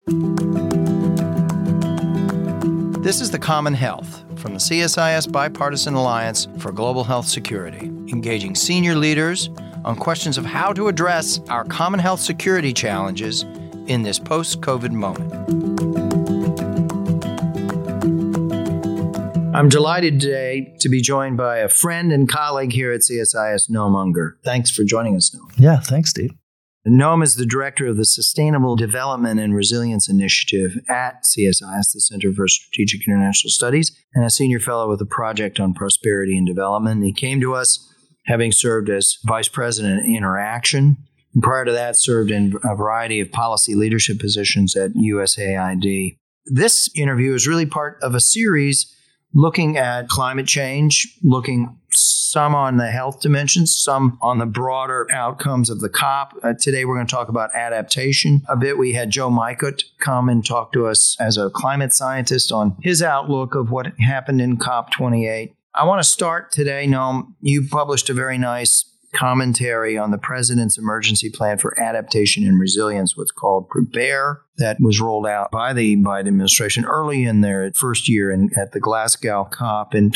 This is The Common Health from the CSIS Bipartisan Alliance for Global Health Security, engaging senior leaders on questions of how to address our common health security challenges in this post-COVID moment. I'm delighted today to be joined by a friend and colleague here at CSIS, Noam Unger. Thanks for joining us, Noam. Yeah, thanks, Steve. Noam is the director of the Sustainable Development and Resilience Initiative at CSIS, the Center for Strategic International Studies, and a senior fellow with the Project on Prosperity and Development. He came to us having served as vice president at Interaction, and prior to that served in a variety of policy leadership positions at USAID. This interview is really part of a series looking at climate change, looking some on the health dimensions, some on the broader outcomes of the COP. Today we're going to talk about adaptation a bit. We had Joe Mykut come and talk to us as a climate scientist on his outlook of what happened in COP28. I want to start today, Noam. You published a very nice commentary on the President's Emergency Plan for Adaptation and Resilience, what's called PREPARE, that was rolled out by the Biden administration early in their first year at the Glasgow COP in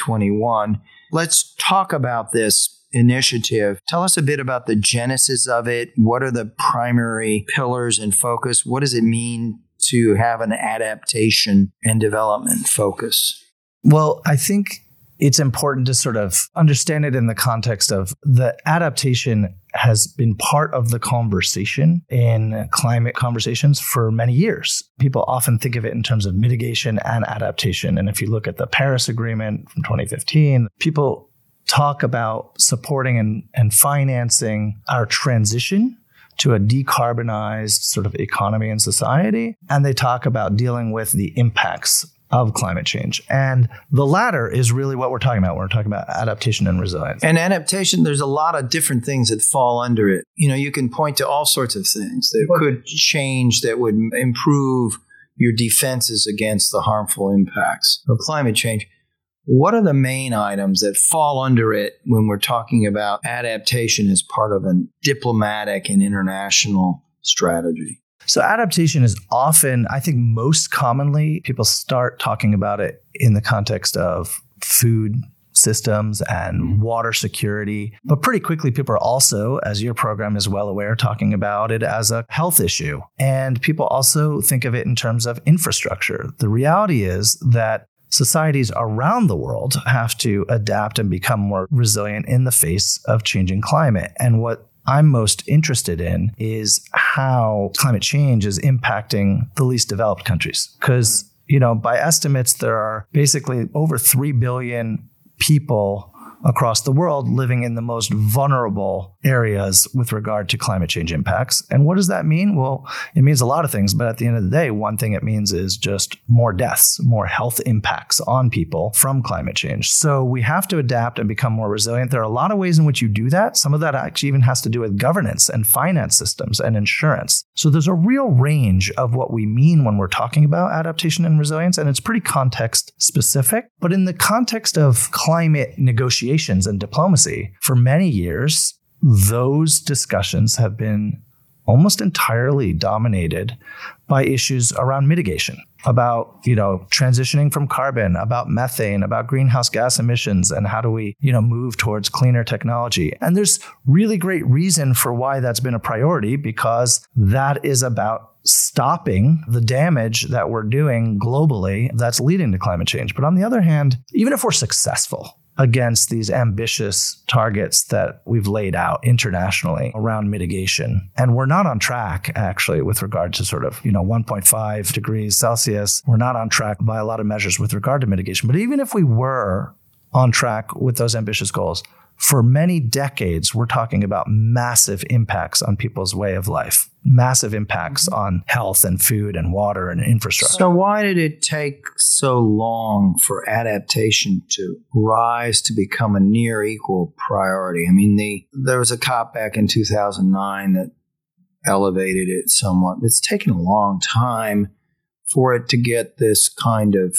2021. Let's talk about this initiative. Tell us a bit about the genesis of it. What are the primary pillars and focus? What does it mean to have an adaptation and development focus? Well, I think it's important to sort of understand it in the context of the adaptation has been part of the conversation in climate conversations for many years. People often think of it in terms of mitigation and adaptation. And if you look at the Paris Agreement from 2015, people talk about supporting and financing our transition to a decarbonized sort of economy and society. And they talk about dealing with the impacts of climate change. And the latter is really what we're talking about. We're talking about adaptation and resilience. And adaptation, there's a lot of different things that fall under it. You can point to all sorts of things that could change, that would improve your defenses against the harmful impacts of climate change. What are the main items that fall under it when we're talking about adaptation as part of a diplomatic and international strategy? So adaptation is often, I think most commonly, people start talking about it in the context of food systems and water security. But pretty quickly, people are also, as your program is well aware, talking about it as a health issue. And people also think of it in terms of infrastructure. The reality is that societies around the world have to adapt and become more resilient in the face of changing climate. And what I'm most interested in is how climate change is impacting the least developed countries. Because, by estimates, there are basically over 3 billion people across the world living in the most vulnerable areas with regard to climate change impacts. And what does that mean? Well, it means a lot of things, but at the end of the day, one thing it means is just more deaths, more health impacts on people from climate change. So we have to adapt and become more resilient. There are a lot of ways in which you do that. Some of that actually even has to do with governance and finance systems and insurance. So there's a real range of what we mean when we're talking about adaptation and resilience, and it's pretty context specific. But in the context of climate negotiations and diplomacy, for many years, those discussions have been almost entirely dominated by issues around mitigation, about, transitioning from carbon, about methane, about greenhouse gas emissions, and how do we, move towards cleaner technology. And there's really great reason for why that's been a priority, because that is about stopping the damage that we're doing globally that's leading to climate change. But on the other hand, even if we're successful against these ambitious targets that we've laid out internationally around mitigation. And we're not on track, actually, with regard to sort of, 1.5 degrees Celsius. We're not on track by a lot of measures with regard to mitigation. But even if we were on track with those ambitious goals, for many decades, we're talking about massive impacts on people's way of life, massive impacts on health and food and water and infrastructure. So why did it take so long for adaptation to rise to become a near equal priority? I mean, there was a COP back in 2009 that elevated it somewhat. It's taken a long time for it to get this kind of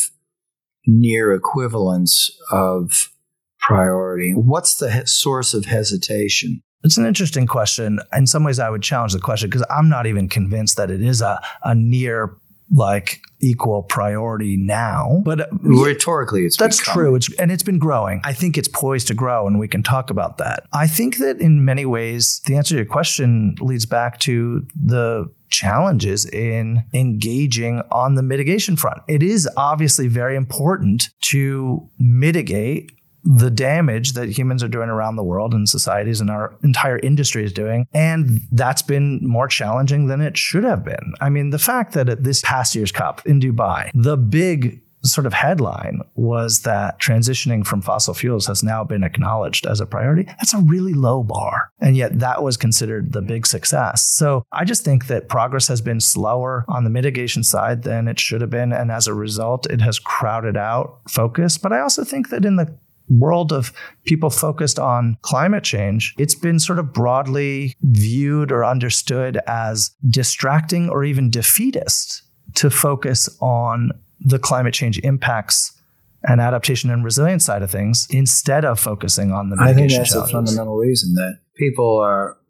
near equivalence of priority. What's the source of hesitation? It's an interesting question. In some ways, I would challenge the question because I'm not even convinced that it is a near equal priority now. But rhetorically, that's true. It's been growing. I think it's poised to grow, and we can talk about that. I think that in many ways, the answer to your question leads back to the challenges in engaging on the mitigation front. It is obviously very important to mitigate the damage that humans are doing around the world and societies and our entire industry is doing. And that's been more challenging than it should have been. I mean, the fact that at this past year's COP in Dubai, the big sort of headline was that transitioning from fossil fuels has now been acknowledged as a priority. That's a really low bar. And yet that was considered the big success. So I just think that progress has been slower on the mitigation side than it should have been. And as a result, it has crowded out focus. But I also think that in the world of people focused on climate change, it's been sort of broadly viewed or understood as distracting or even defeatist to focus on the climate change impacts and adaptation and resilience side of things instead of focusing on the mitigation challenges. I think that's a fundamental reason that people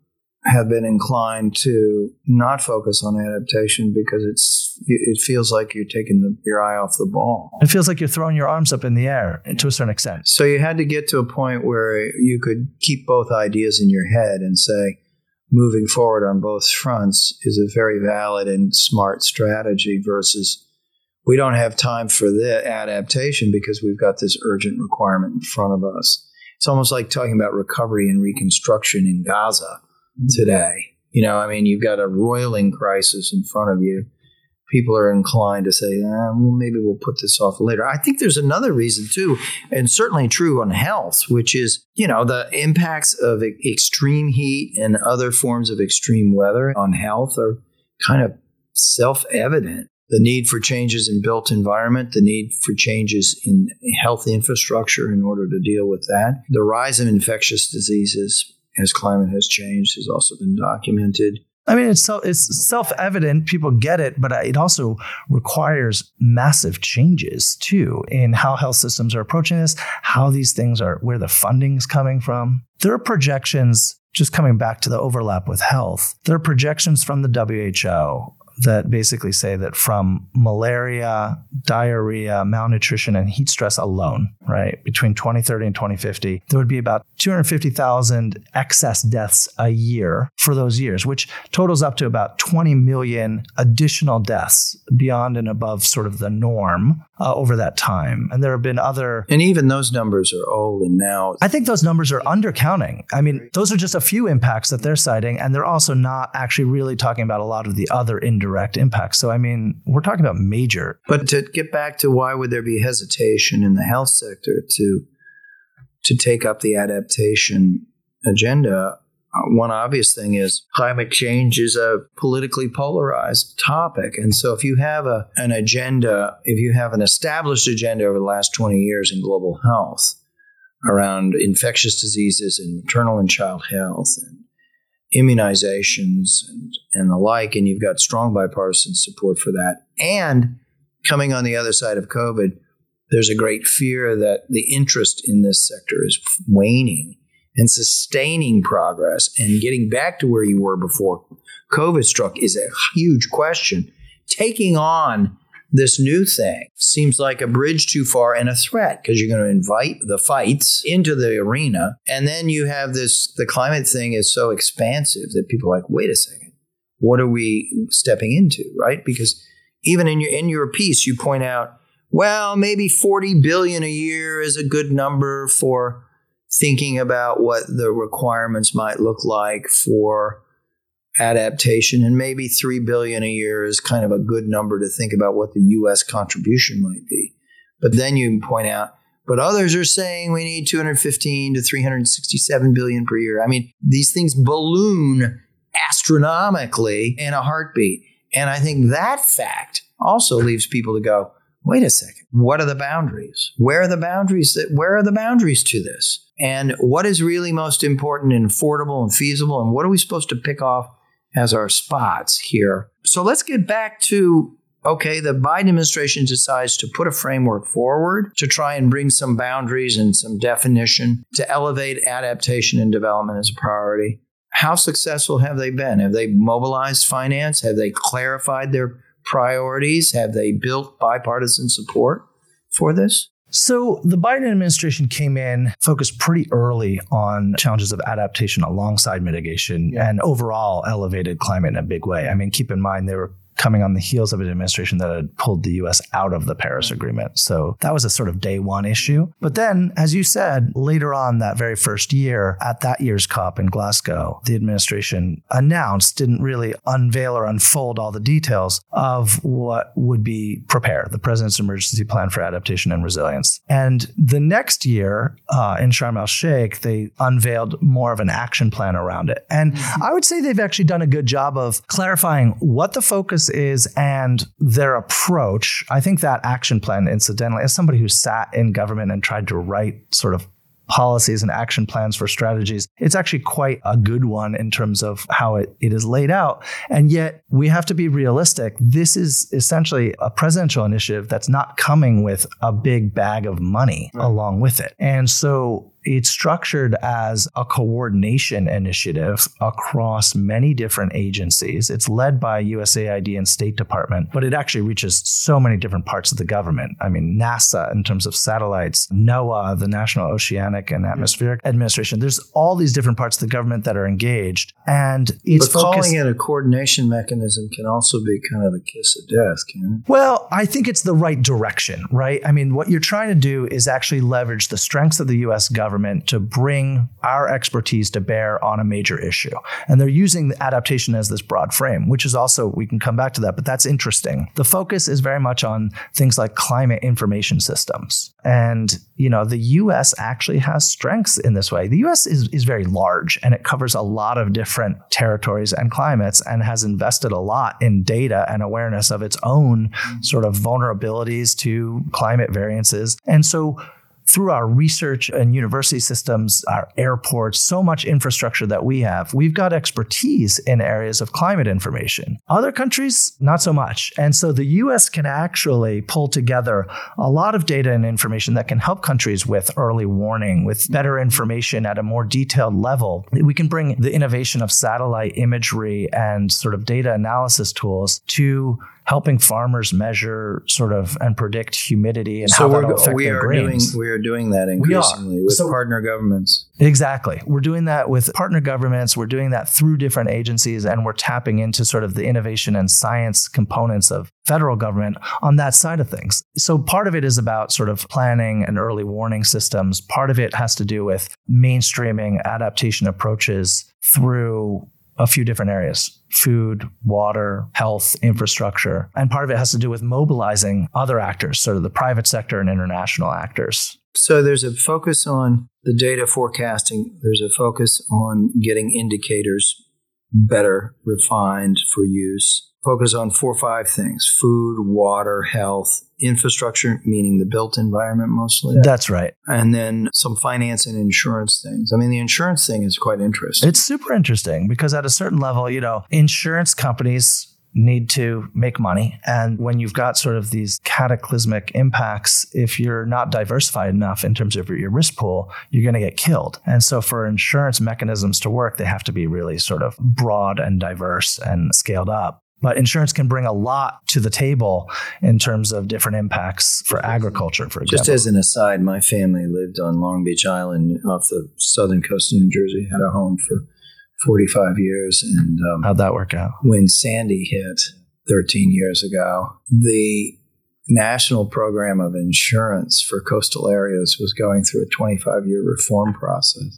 have been inclined to not focus on adaptation because it feels like you're taking your eye off the ball. It feels like you're throwing your arms up in the air to a certain extent. So you had to get to a point where you could keep both ideas in your head and say, moving forward on both fronts is a very valid and smart strategy versus we don't have time for the adaptation because we've got this urgent requirement in front of us. It's almost like talking about recovery and reconstruction in Gaza today. You've got a roiling crisis in front of you. People are inclined to say, well, maybe we'll put this off later. I think there's another reason too, and certainly true on health, which is, the impacts of extreme heat and other forms of extreme weather on health are kind of self-evident. The need for changes in built environment, the need for changes in health infrastructure in order to deal with that. The rise of infectious diseases as climate has changed has also been documented. I mean, it's self-evident. People get it, but it also requires massive changes, too, in how health systems are approaching this, how these things are, where the funding is coming from. There are projections, just coming back to the overlap with health, there are projections from the WHO that basically say that from malaria, diarrhea, malnutrition, and heat stress alone, right, between 2030 and 2050, there would be about 250,000 excess deaths a year for those years, which totals up to about 20 million additional deaths beyond and above sort of the norm over that time. And there have been other... And even those numbers are old and now... I think those numbers are undercounting. I mean, those are just a few impacts that they're citing, and they're also not actually really talking about a lot of the other indirect impacts. So, I mean, we're talking about major. But to get back to why would there be hesitation in the health sector to take up the adaptation agenda, one obvious thing is climate change is a politically polarized topic. And so if you have an agenda, if you have an established agenda over the last 20 years in global health around infectious diseases and maternal and child health and immunizations and the like, and you've got strong bipartisan support for that. And coming on the other side of COVID, there's a great fear that the interest in this sector is waning, and sustaining progress and getting back to where you were before COVID struck is a huge question. Taking on this new thing seems like a bridge too far and a threat because you're going to invite the fights into the arena. And then you have the climate thing is so expansive that people are like, wait a second, what are we stepping into, right? Because even in your piece, you point out, well, maybe 40 billion a year is a good number for thinking about what the requirements might look like for adaptation, and maybe 3 billion a year is kind of a good number to think about what the U.S. contribution might be. But then you point out, but others are saying we need 215 to 367 billion per year. I mean, these things balloon astronomically in a heartbeat. And I think that fact also leaves people to go, wait a second, what are the boundaries? Where are the boundaries to this? And what is really most important and affordable and feasible? And what are we supposed to pick off as our spots here? So let's get back to okay, the Biden administration decides to put a framework forward to try and bring some boundaries and some definition to elevate adaptation and development as a priority. How successful have they been? Have they mobilized finance? Have they clarified their priorities? Have they built bipartisan support for this? So the Biden administration came in, focused pretty early on challenges of adaptation alongside mitigation and overall elevated climate in a big way. I mean, keep in mind, they were coming on the heels of an administration that had pulled the U.S. out of the Paris Agreement. So that was a sort of day one issue. But then, as you said, later on that very first year, at that year's COP in Glasgow, the administration announced, didn't really unveil or unfold all the details of what would be prepared, the President's Emergency Plan for Adaptation and Resilience. And the next year in Sharm el-Sheikh, they unveiled more of an action plan around it. And I would say they've actually done a good job of clarifying what the focus is and their approach. I think that action plan, incidentally, as somebody who sat in government and tried to write sort of policies and action plans for strategies, it's actually quite a good one in terms of how it is laid out. And yet we have to be realistic. This is essentially a presidential initiative that's not coming with a big bag of money along with it. And so it's structured as a coordination initiative across many different agencies. It's led by USAID and State Department, but it actually reaches so many different parts of the government. I mean, NASA in terms of satellites, NOAA, the National Oceanic and Atmospheric Administration. There's all these different parts of the government that are engaged. And it's calling it a coordination mechanism can also be kind of the kiss of death, can it? Well, I think it's the right direction, right? I mean, what you're trying to do is actually leverage the strengths of the U.S. government to bring our expertise to bear on a major issue. And they're using the adaptation as this broad frame, which is also, we can come back to that, but that's interesting. The focus is very much on things like climate information systems. And, you know, the U.S. actually has strengths in this way. The U.S. is very large and it covers a lot of different territories and climates and has invested a lot in data and awareness of its own sort of vulnerabilities to climate variances. And so through our research and university systems, our airports, so much infrastructure that we have, we've got expertise in areas of climate information. Other countries, not so much. And so the US can actually pull together a lot of data and information that can help countries with early warning, with better information at a more detailed level. We can bring the innovation of satellite imagery and sort of data analysis tools to helping farmers measure sort of and predict humidity and how that'll affect their grains. We are doing that increasingly with partner governments. Exactly. We're doing that with partner governments. We're doing that through different agencies, and we're tapping into sort of the innovation and science components of federal government on that side of things. So part of it is about sort of planning and early warning systems. Part of it has to do with mainstreaming adaptation approaches through a few different areas: food, water, health, infrastructure. And part of it has to do with mobilizing other actors, sort of the private sector and international actors. So there's a focus on the data forecasting. There's a focus on getting indicators better refined for use. Focus on 4 or 5 things: food, water, health, infrastructure, meaning the built environment mostly. That's right. And then some finance and insurance things. I mean, the insurance thing is quite interesting. It's super interesting because at a certain level, you know, insurance companies need to make money. And when you've got sort of these cataclysmic impacts, if you're not diversified enough in terms of your risk pool, you're going to get killed. And so for insurance mechanisms to work, they have to be really sort of broad and diverse and scaled up. But insurance can bring a lot to the table in terms of different impacts for agriculture, for example. Just as an aside, my family lived on Long Beach Island off the southern coast of New Jersey, had a home for 45 years. And how'd that work out? When Sandy hit 13 years ago, the National Program of Insurance for coastal areas was going through a 25-year reform process.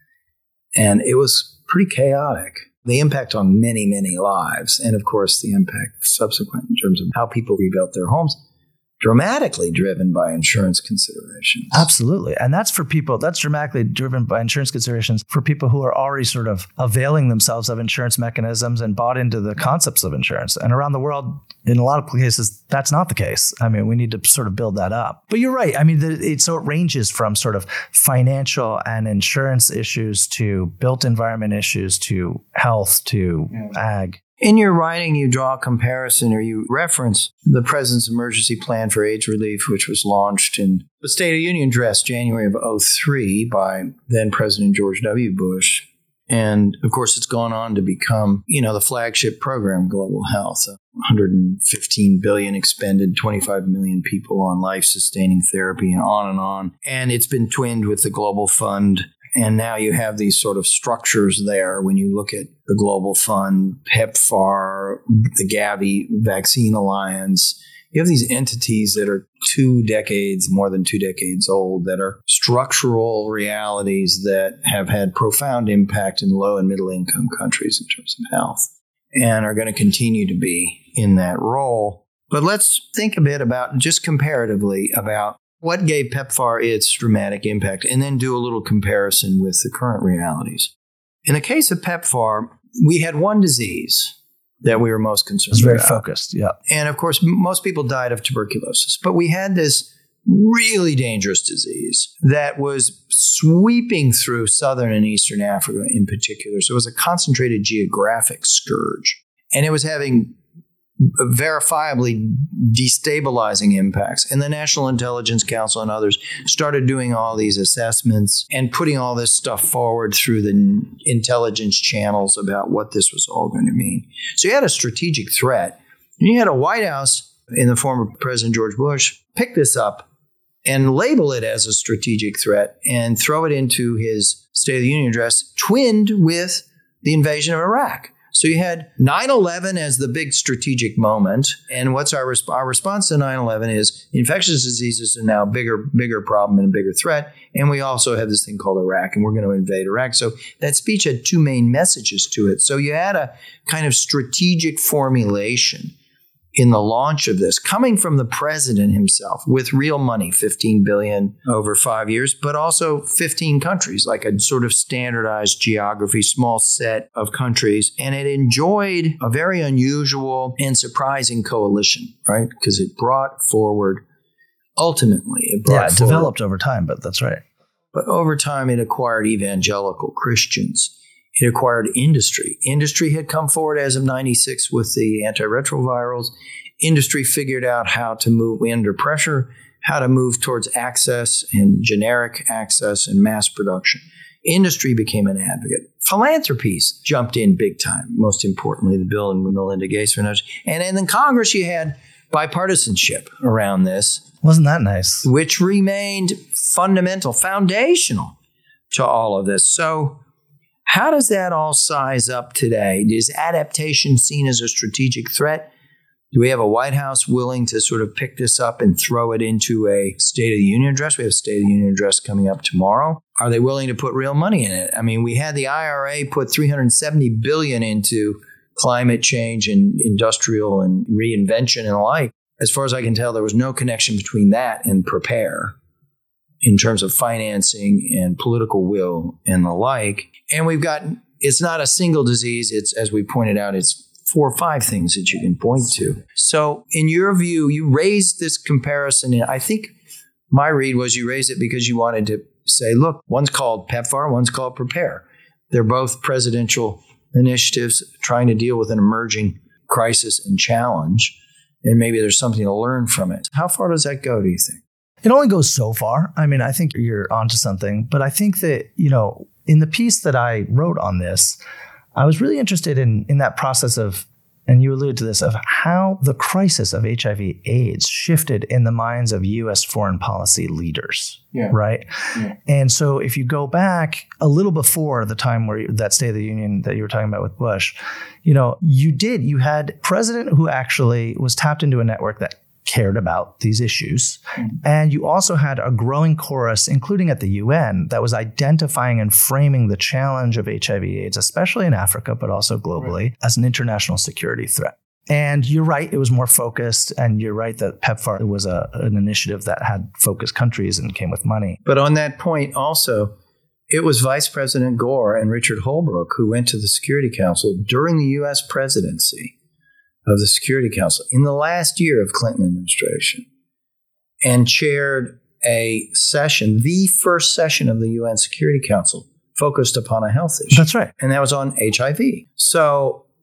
And it was pretty chaotic. The impact on many, many lives, and of course the impact subsequent in terms of how people rebuilt their homes, dramatically driven by insurance considerations. Absolutely. And that's for people, that's dramatically driven by insurance considerations for people who are already sort of availing themselves of insurance mechanisms and bought into the concepts of insurance. And around the world, in a lot of cases, that's not the case. I mean, we need to sort of build that up. But you're right. I mean, so it ranges from sort of financial and insurance issues to built environment issues to health to ag. In your writing, you draw a comparison or you reference the President's Emergency Plan for AIDS Relief, which was launched in the State of the Union address January of 2003 by then President George W. Bush. And of course, it's gone on to become, the flagship program, Global Health. 115 billion expended, 25 million people on life-sustaining therapy, and on and on. And it's been twinned with the Global Fund. And now you have these sort of structures there when you look at the Global Fund, PEPFAR, the Gavi Vaccine Alliance. You have these entities that are more than 2 decades old, that are structural realities that have had profound impact in low and middle income countries in terms of health and are going to continue to be in that role. But let's think a bit about, just comparatively, about what gave PEPFAR its dramatic impact, and then do a little comparison with the current realities. In the case of PEPFAR, we had one disease that we were most concerned about. It was very focused, yeah. And of course, most people died of tuberculosis. But we had this really dangerous disease that was sweeping through southern and eastern Africa in particular. So it was a concentrated geographic scourge. And it was having verifiably destabilizing impacts. And the National Intelligence Council and others started doing all these assessments and putting all this stuff forward through the intelligence channels about what this was all going to mean. So you had a strategic threat. And you had a White House, in the form of President George Bush, pick this up and label it as a strategic threat and throw it into his State of the Union address, twinned with the invasion of Iraq. So you had 9/11 as the big strategic moment. And what's our response to 9/11 is infectious diseases are now a bigger problem and a bigger threat. And we also have this thing called Iraq, and we're going to invade Iraq. So that speech had 2 main messages to it. So you had a kind of strategic formulation in the launch of this, coming from the president himself with real money, $15 billion over 5 years, but also 15 countries, like a sort of standardized geography, small set of countries. And it enjoyed a very unusual and surprising coalition, right? Because it brought forward, it developed over time, but that's right. But over time, it acquired evangelical Christians. It acquired industry. Industry had come forward as of 96 with the antiretrovirals. Industry figured out how to move under pressure, how to move towards access and generic access and mass production. Industry became an advocate. Philanthropies jumped in big time, most importantly, the Bill and Melinda Gates Foundation. And in Congress, you had bipartisanship around this. Wasn't that nice? Which remained foundational to all of this. So how does that all size up today? Is adaptation seen as a strategic threat? Do we have a White House willing to sort of pick this up and throw it into a State of the Union address? We have a State of the Union address coming up tomorrow. Are they willing to put real money in it? I mean, we had the IRA put $370 billion into climate change and industrial and reinvention and the like. As far as I can tell, there was no connection between that and PREPARE in terms of financing and political will and the like. And it's not a single disease. It's, as we pointed out, it's 4 or 5 things that you can point to. So in your view, you raised this comparison. And I think my read was you raised it because you wanted to say, look, one's called PEPFAR, one's called PREPARE. They're both presidential initiatives trying to deal with an emerging crisis and challenge. And maybe there's something to learn from it. How far does that go, do you think? It only goes so far. I mean, I think you're onto something. But I think that, in the piece that I wrote on this, I was really interested in that process of, and you alluded to this, of how the crisis of HIV/AIDS shifted in the minds of U.S. foreign policy leaders, right? Yeah. And so if you go back a little before the time where that State of the Union that you were talking about with Bush, you had a president who actually was tapped into a network that cared about these issues. Mm-hmm. And you also had a growing chorus, including at the UN, that was identifying and framing the challenge of HIV/AIDS, especially in Africa, but also globally, as an international security threat. And you're right, it was more focused. And you're right that PEPFAR was an initiative that had focused countries and came with money. But on that point also, it was Vice President Gore and Richard Holbrooke who went to the Security Council during the U.S. presidency of the Security Council in the last year of Clinton administration and chaired a session, the first session of the UN Security Council, focused upon a health issue. That's right. And that was on HIV. So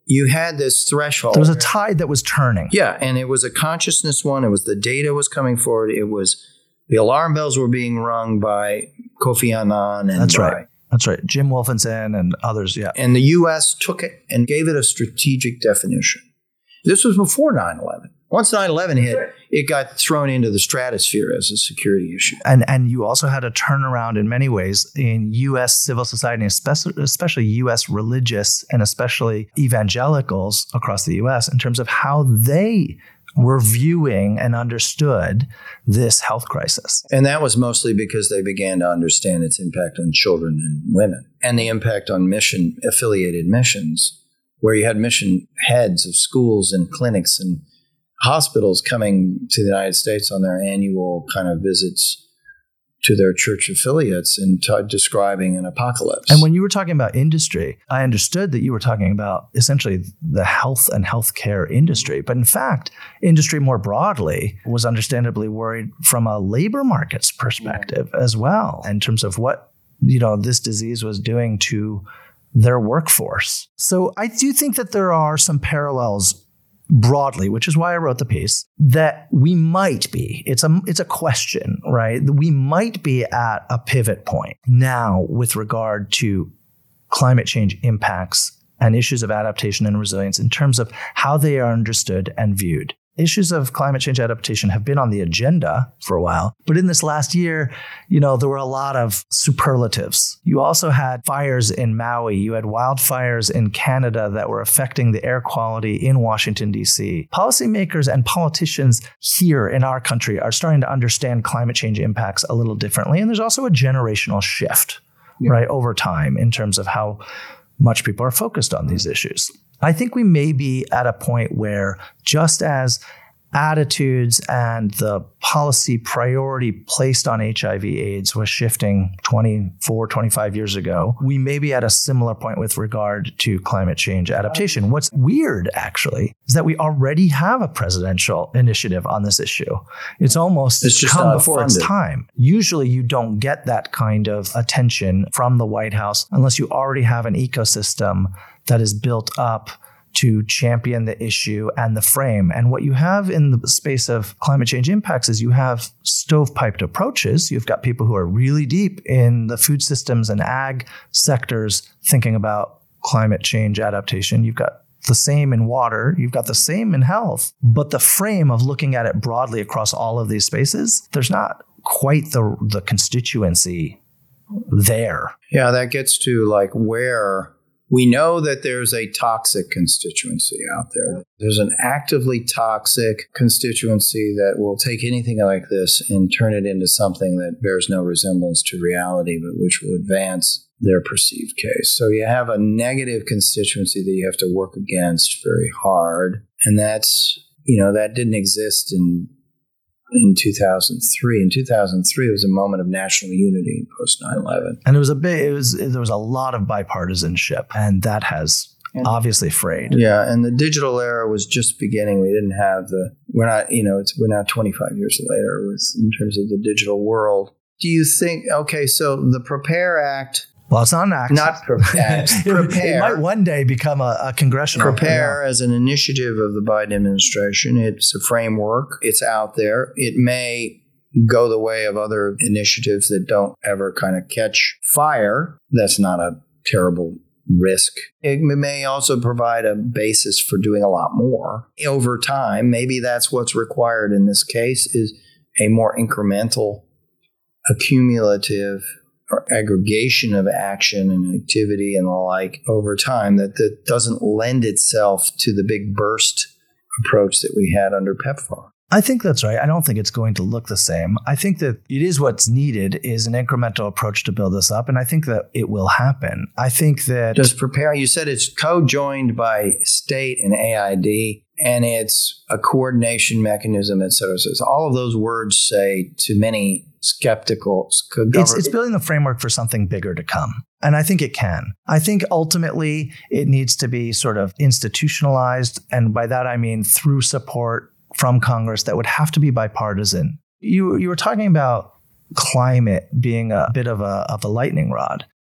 you had this threshold. There was a tide that was turning. Yeah, and it was a consciousness one. It was the data was coming forward. It was the alarm bells were being rung by Kofi Annan. And That's right. That's right. Jim Wolfenson and others, yeah. And the U.S. took it and gave it a strategic definition. This was before 9/11. Once 9/11 hit, it got thrown into the stratosphere as a security issue. And you also had a turnaround in many ways in U.S. civil society, especially U.S. religious and especially evangelicals across the U.S. in terms of how they were viewing and understood this health crisis. And that was mostly because they began to understand its impact on children and women and the impact on affiliated missions, where you had mission heads of schools and clinics and hospitals coming to the United States on their annual kind of visits to their church affiliates and describing an apocalypse. And when you were talking about industry, I understood that you were talking about essentially the health and healthcare industry. But in fact, industry more broadly was understandably worried from a labor markets perspective as well, in terms of what, this disease was doing to their workforce. So I do think that there are some parallels broadly, which is why I wrote the piece, that we might be, it's a question, right? We might be at a pivot point now with regard to climate change impacts and issues of adaptation and resilience in terms of how they are understood and viewed. Issues of climate change adaptation have been on the agenda for a while, but in this last year, there were a lot of superlatives. You also had fires in Maui. You had wildfires in Canada that were affecting the air quality in Washington, D.C. Policymakers and politicians here in our country are starting to understand climate change impacts a little differently. And there's also a generational shift, right, over time in terms of how much people are focused on these issues. I think we may be at a point where just as attitudes and the policy priority placed on HIV/AIDS was shifting 24, 25 years ago, we may be at a similar point with regard to climate change adaptation. What's weird, actually, is that we already have a presidential initiative on this issue. It's just come before its time. Usually you don't get that kind of attention from the White House unless you already have an ecosystem that is built up to champion the issue and the frame. And what you have in the space of climate change impacts is you have stovepiped approaches. You've got people who are really deep in the food systems and ag sectors thinking about climate change adaptation. You've got the same in water. You've got the same in health. But the frame of looking at it broadly across all of these spaces, there's not quite the constituency there. Yeah, that gets to where we know that there's a toxic constituency out there. There's an actively toxic constituency that will take anything like this and turn it into something that bears no resemblance to reality, but which will advance their perceived case. So you have a negative constituency that you have to work against very hard. And that's, that didn't exist in 2003. In 2003, it was a moment of national unity post 9/11. And there was a lot of bipartisanship, and that has obviously frayed. Yeah, and the digital era was just beginning. We didn't have we're now 25 years later in terms of the digital world. Do you think, so the PREPARE Act. Well, it's not an act. Not PREPARE. It might one day become a congressional. PREPARE as an initiative of the Biden administration. It's a framework. It's out there. It may go the way of other initiatives that don't ever kind of catch fire. That's not a terrible risk. It may also provide a basis for doing a lot more over time. Maybe that's what's required in this case, is a more incremental, accumulative or aggregation of action and activity and the like over time that doesn't lend itself to the big burst approach that we had under PEPFAR. I think that's right. I don't think it's going to look the same. I think that it is what's needed is an incremental approach to build this up, and I think that it will happen. I think that... Does PREPARE, you said it's co-joined by state and AID, and it's a coordination mechanism, et cetera. So all of those words say to many skeptical... It's building the framework for something bigger to come. And I think it can. I think ultimately it needs to be sort of institutionalized, and by that I mean through support from Congress that would have to be bipartisan. You were talking about climate being a bit of a lightning rod.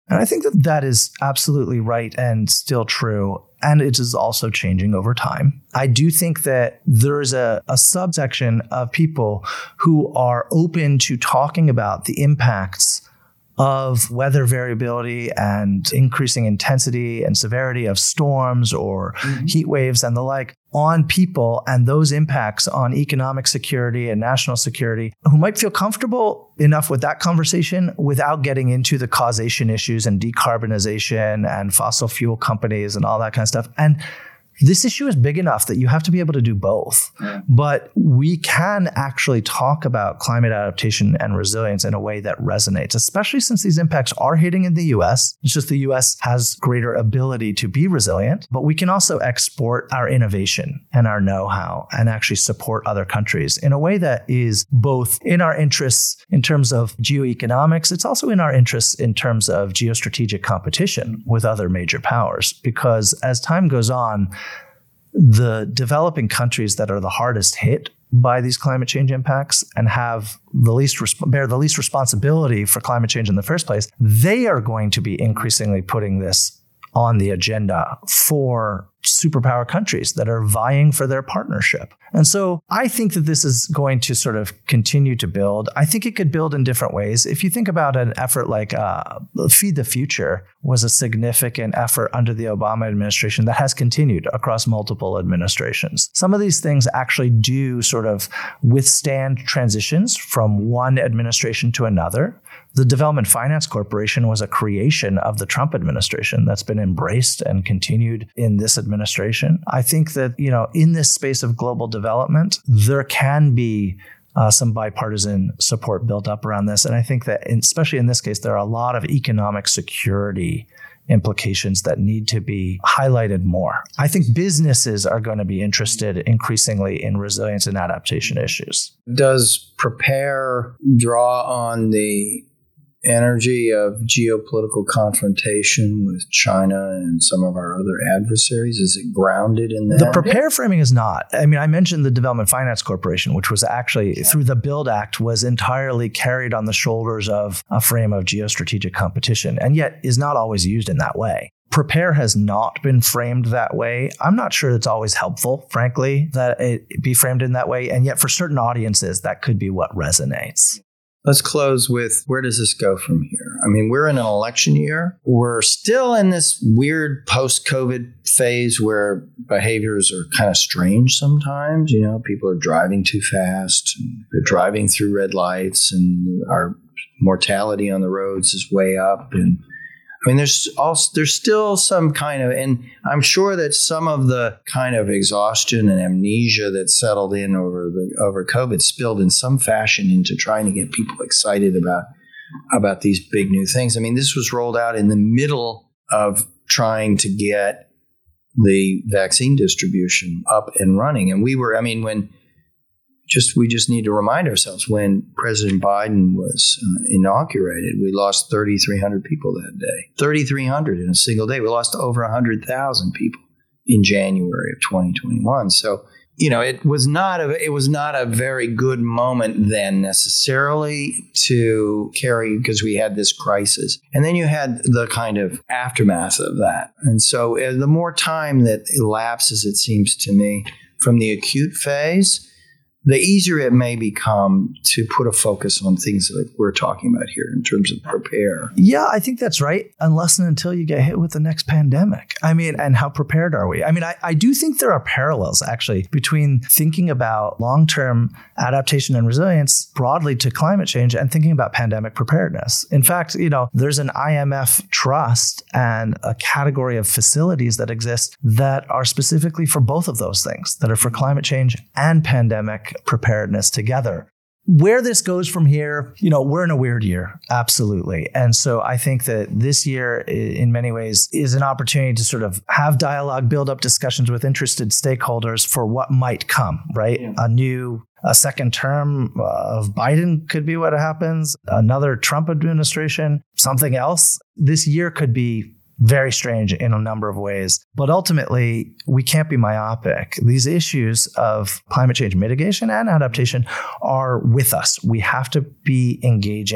And I think that that is absolutely right and still true. And it is also changing over time. I do think that there is a subsection of people who are open to talking about the impacts of weather variability and increasing intensity and severity of storms or heat waves and the like on people, and those impacts on economic security and national security, who might feel comfortable enough with that conversation without getting into the causation issues and decarbonization and fossil fuel companies and all that kind of stuff. And this issue is big enough that you have to be able to do both. Yeah. But we can actually talk about climate adaptation and resilience in a way that resonates, especially since these impacts are hitting in the US. It's just the US has greater ability to be resilient, but we can also export our innovation and our know-how and actually support other countries in a way that is both in our interests in terms of geoeconomics. It's also in our interests in terms of geostrategic competition with other major powers, because as time goes on, the developing countries that are the hardest hit by these climate change impacts and have the least bear the least responsibility for climate change in the first place, they are going to be increasingly putting this on the agenda for superpower countries that are vying for their partnership. And so I think that this is going to sort of continue to build. I think it could build in different ways. If you think about an effort like Feed the Future was a significant effort under the Obama administration that has continued across multiple administrations. Some of these things actually do sort of withstand transitions from one administration to another. The Development Finance Corporation was a creation of the Trump administration that's been embraced and continued in this administration. I think that, in this space of global development, there can be some bipartisan support built up around this. And I think that, especially in this case, there are a lot of economic security implications that need to be highlighted more. I think businesses are going to be interested increasingly in resilience and adaptation issues. Does PREPARE draw on the energy of geopolitical confrontation with China and some of our other adversaries? Is it grounded in that? The PREPARE framing is not. I mean, I mentioned the Development Finance Corporation, which was actually, through the BUILD Act, was entirely carried on the shoulders of a frame of geostrategic competition, and yet is not always used in that way. PREPARE has not been framed that way. I'm not sure it's always helpful, frankly, that it be framed in that way, and yet for certain audiences, that could be what resonates. Let's close with, where does this go from here? I mean, we're in an election year. We're still in this weird post-COVID phase where behaviors are kind of strange sometimes. People are driving too fast. And they're driving through red lights, and our mortality on the roads is way up. And I mean, there's still some kind of, and I'm sure that some of the kind of exhaustion and amnesia that settled in over COVID spilled in some fashion into trying to get people excited about these big new things. I mean, this was rolled out in the middle of trying to get the vaccine distribution up and running, and we just need to remind ourselves, when President Biden was inaugurated, we lost 3,300 people that day. 3,300 in a single day. We lost over 100,000 people in January of 2021. So, it was not a very good moment then necessarily to carry, because we had this crisis. And then you had the kind of aftermath of that. And so the more time that elapses, it seems to me, from the acute phase, the easier it may become to put a focus on things like we're talking about here in terms of PREPARE. Yeah, I think that's right. Unless and until you get hit with the next pandemic. I mean, and how prepared are we? I mean, I do think there are parallels actually between thinking about long-term adaptation and resilience broadly to climate change and thinking about pandemic preparedness. In fact, there's an IMF trust and a category of facilities that exist that are specifically for both of those things, that are for climate change and pandemic preparedness together. Where this goes from here, we're in a weird year, absolutely. And so I think that this year, in many ways, is an opportunity to sort of have dialogue, build up discussions with interested stakeholders for what might come, right? Yeah. A second term of Biden could be what happens, another Trump administration, something else. This year could be very strange in a number of ways. But ultimately, we can't be myopic. These issues of climate change mitigation and adaptation are with us. We have to be engaging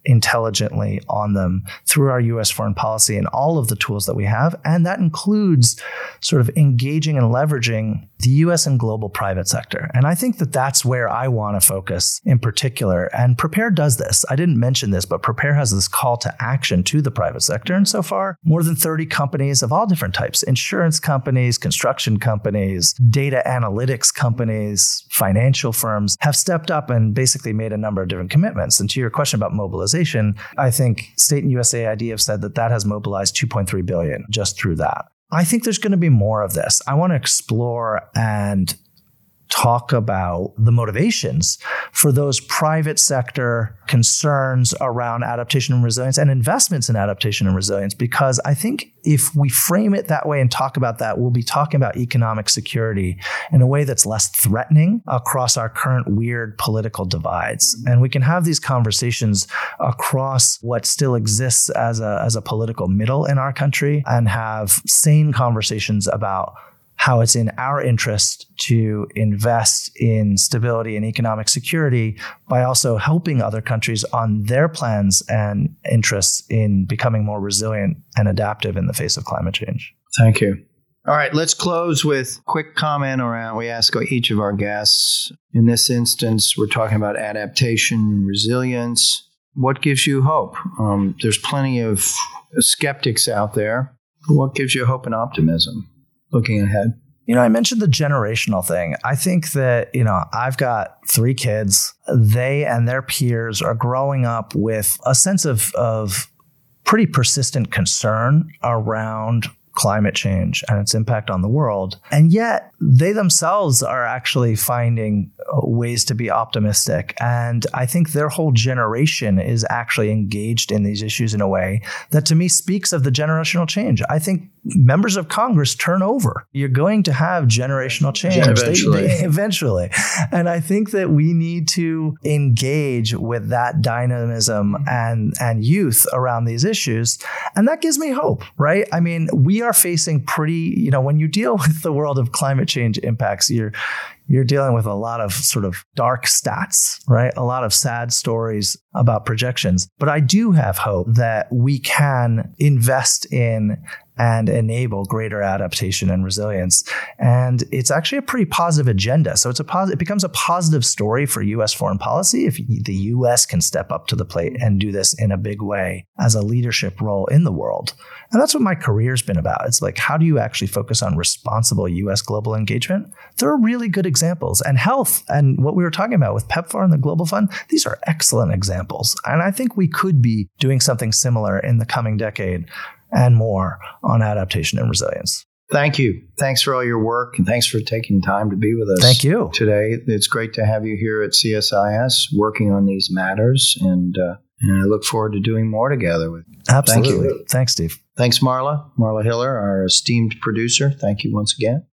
intelligently on them through our U.S. foreign policy and all of the tools that we have. And that includes sort of engaging and leveraging the U.S. and global private sector. And I think that that's where I want to focus in particular. And Prepare does this. I didn't mention this, but Prepare has this call to action to the private sector. And so far, more than 30 companies of all different types, insurance companies, construction companies, data analytics companies, financial firms, have stepped up and basically made a number of different commitments. And to your question about mobilization, I think State and USAID have said that has mobilized $2.3 billion just through that. I think there's going to be more of this. I want to explore and talk about the motivations for those private sector concerns around adaptation and resilience and investments in adaptation and resilience, because I think if we frame it that way and talk about that, we'll be talking about economic security in a way that's less threatening across our current weird political divides. And we can have these conversations across what still exists as a political middle in our country and have sane conversations about how it's in our interest to invest in stability and economic security by also helping other countries on their plans and interests in becoming more resilient and adaptive in the face of climate change. Thank you. All right, let's close with a quick comment around, we ask each of our guests. In this instance, we're talking about adaptation and resilience. What gives you hope? There's plenty of skeptics out there. What gives you hope and optimism looking ahead? I mentioned the generational thing. I think that, I've got 3 kids. They and their peers are growing up with a sense of pretty persistent concern around climate change and its impact on the world. And yet they themselves are actually finding ways to be optimistic. And I think their whole generation is actually engaged in these issues in a way that to me speaks of the generational change. I think members of Congress turn over. You're going to have generational change eventually. And I think that we need to engage with that dynamism and youth around these issues. And that gives me hope, right? I mean, we are facing pretty, when you deal with the world of climate change impacts, you're dealing with a lot of sort of dark stats, right? A lot of sad stories about projections. But I do have hope that we can invest in and enable greater adaptation and resilience. And it's actually a pretty positive agenda. So it becomes a positive story for U.S. foreign policy if the U.S. can step up to the plate and do this in a big way as a leadership role in the world. And that's what my career's been about. It's like, how do you actually focus on responsible U.S. global engagement? There are really good examples. And health and what we were talking about with PEPFAR and the Global Fund, these are excellent examples. And I think we could be doing something similar in the coming decade and more on adaptation and resilience. Thank you. Thanks for all your work, and thanks for taking time to be with us. Thank you. Today. It's great to have you here at CSIS working on these matters, and I look forward to doing more together with you. Absolutely. Thank you. Thanks, Steve. Thanks, Marla. Marla Hiller, our esteemed producer. Thank you once again.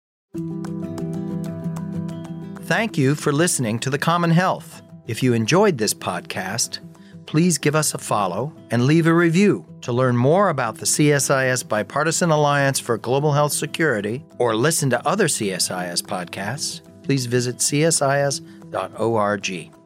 Thank you for listening to The Common Health. If you enjoyed this podcast, please give us a follow and leave a review. To learn more about the CSIS Bipartisan Alliance for Global Health Security or listen to other CSIS podcasts, please visit csis.org.